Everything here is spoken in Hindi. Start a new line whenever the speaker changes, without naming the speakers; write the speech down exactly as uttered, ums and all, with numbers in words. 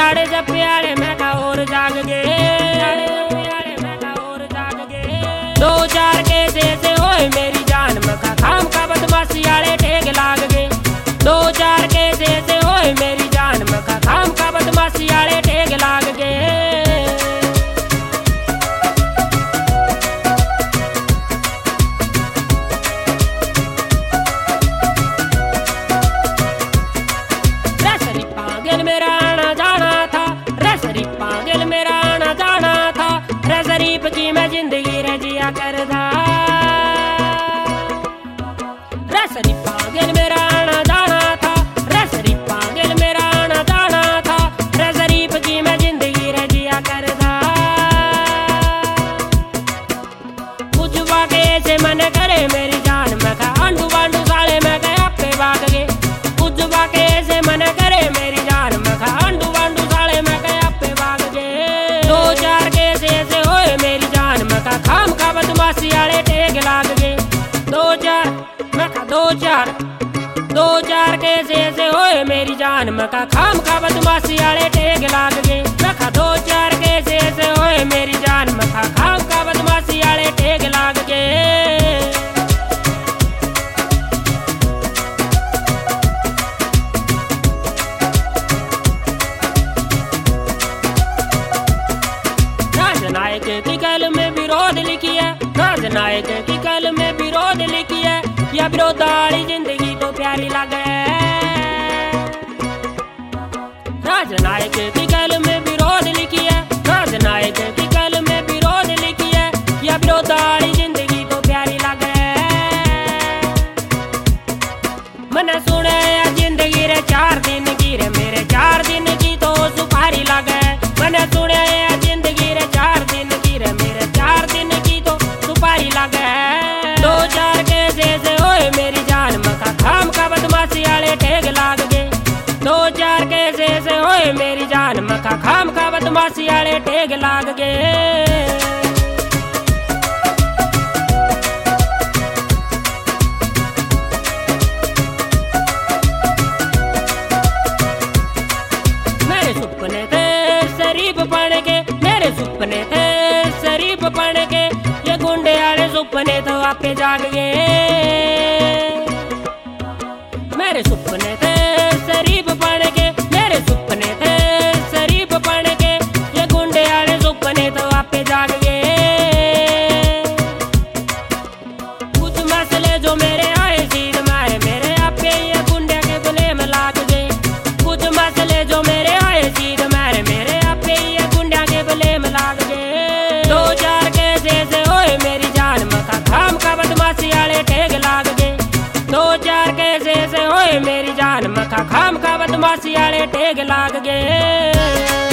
साढ़े जप्पे आले मैं का और जाग गे, साढ़े जप्पे आले मैं का और जाग गे। दो चार केस ऐसे होए मेरी जान मखा खाम का बदमाशी आले टेग लाग गे। दो चार केस ऐसे होए मेरी जान मखा खाम का बदमाशी आले टेग लाग गे। रसरी पागल मेरा आना जाना था, रसरी पागल मेरा आना जाना था, रसरीप की मैं जिंदगी रजिया करदा। रसरी पागल मेरा आना जाना था, रसरी पागल मेरा आना जाना था, रसरीप की मैं जिंदगी रजिया करदा। कुछ वाके से मन करे मेरी जान मखा आंडू बांडू साले मैं गया पे भाग गे। कुछ वाके से मन करे मेरी जान मखा आंडू बांडू साले मैं गया पे भाग गे। दो चार केस ऐसे होए मेरी जान मखा खाम का बदमाशी आले टेग लाग गे। दो चार मखा दो चार दो चार केस ऐसे होए मेरी जान मखा खाम का बदमाशी आले टेग लाग गे। मखा दो चार केस ऐसे होए मेरी जान मखा खाम का बदमाशी आले टेग लाग गे। राजनायक की कल में विरोध लिखी है, राजनायक की कल में विरोध लिखी है, या विरोध वाली जिंदगी तो प्यारी लगे। राजनायक की कल में विरोध लिखी है, राजनायक की कल में विरोध लिखी है, या विरोध वाली जिंदगी तो प्यारी लगे। मन सुने जिंदगी रे चार दिन की रे मेरे चार दिन की तो सुपारी लगे। मन सुने जिंदगी रे चार दिन की रे मेरे चार दिन की तो सुपारी लगे। दो चार केस ऐसे होए मेरी जान मखा खाम का बदमाशी आले टेग लाग गे। दो चार केस ऐसे होए मेरी जान मखा खाम का बदमाशी आले टेग लाग गे। मेरे सुपने थे शरीफ बन के, मेरे सुपने थे शरीफ बन के, ये गुंडे आले सुपने तो आपे जाग गए। मेरे सुपने थे शरीफ बन के, मेरे सुपने थे शरीफ बन के, ये गुंडे आले सुपने तो आपे जाग गए। कुछ मसले जो मेरे आए सीध मारे मेरे आपे ये गुंडे के गले में लाग गए। कुछ मसले जो मेरे आए सीध मारे मेरे आपे ये गुंडे के गले में लाग गए। दो चार केस ऐसे होए मेरी जान मखा खाम का बदमाशी आले टेग लाग गे। दो चार केस ऐसे होए मेरी जान मखा खाम का बदमाशी आले टेग लाग गे।